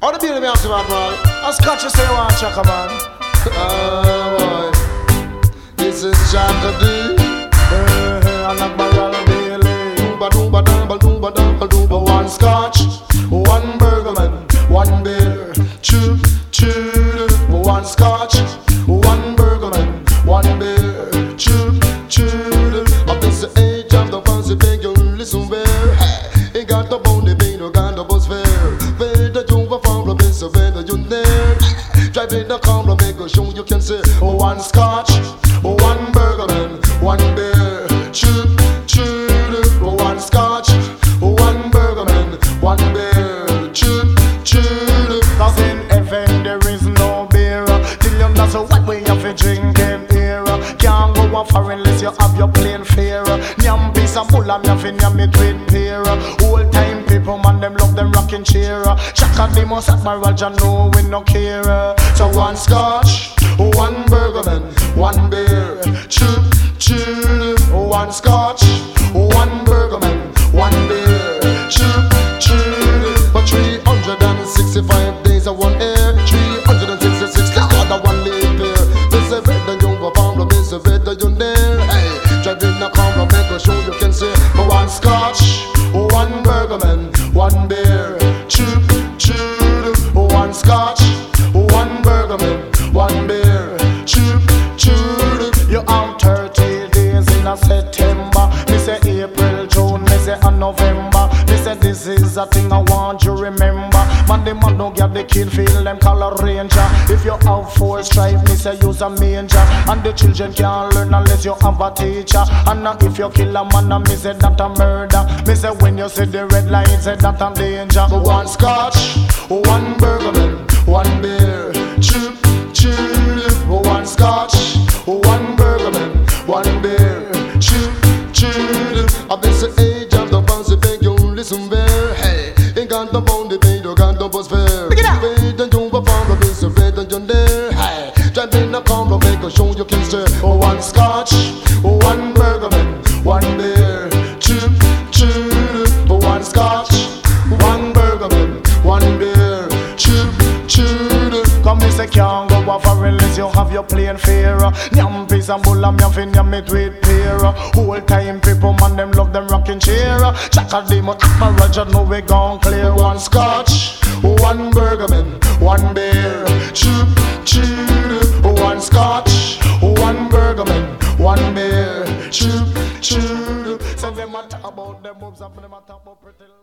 How the beer me have to man, boy? A scotch you say you want, Chaka, man. Boy. This is Chaka D. And a barrel daily. Dooba dooba double dooba double dooba. One scotch, one burgerman, one beer. Chew, chew. One scotch, one burgerman, one beer. Chew, chew. Up this age of the fancy big, you listen well. Hey, ain't got the bone, they no got the bus fare. Better you a farm, so better you there. Driving the car, make a show you can say. One scotch, one burgerman, one beer. Chew, chew. One scotch, one burgerman, one beer. Chew, chew. Cause in heaven there is no beer. Till you know so what way you fi drinking here. Can't go a foreign unless you have your plain fare. Nyam piece of bull and you fi nyam it with pear. Old time people man them love them rocking chair. Chaka the most admiral Jah know we no care. So one scotch, one burgerman, one beer. Chew, chew. One scotch, one burgerman, one beer. Chew, chew. For 365 days of one air, 366 other one leap here. This is better you go farm, this is better you there. Hey, driving a car, make a show you can see. One scotch, one burgerman, one beer. Chew, chew. One scotch, one burgerman, one beer. Chew, chew. You have 30 days in a September. Me say April, June, me say a November. Me say this is a thing I want you remember. Man, the man don't get the kid feel them call a ranger. If you have 4 stripes, me say use a manger. And the children can't learn unless you have a teacher. And if you kill a man, me say that a murder. Me say when you see the red light, say that a danger. One scotch, one burgerman, one beer. Chew, chew. One scotch, one burgerman, one beer. Chew, chew. Of this age of the fancy big, you listen well. Hey, ain't got the bone, they pay, you got the bus fare. Better you a farm, this is better you there. Hey, driving a car, make a show you can stir. One scotch, one burgerman, one beer. Chew, chew. One scotch, one burgerman, one beer. Chew, chew. Come me say can't go off unless you have your plain fare. Nyam piece and bull and me fin nyam it with pear. Whole time people man them love them rocking chair. Chaka the most admiral Jah know we gone clear. One scotch, one burgerman, one beer. Chew, chew. One scotch, one burgerman, one beer. Chew, chew. Say them a talk about them moves and them a talk about pretty.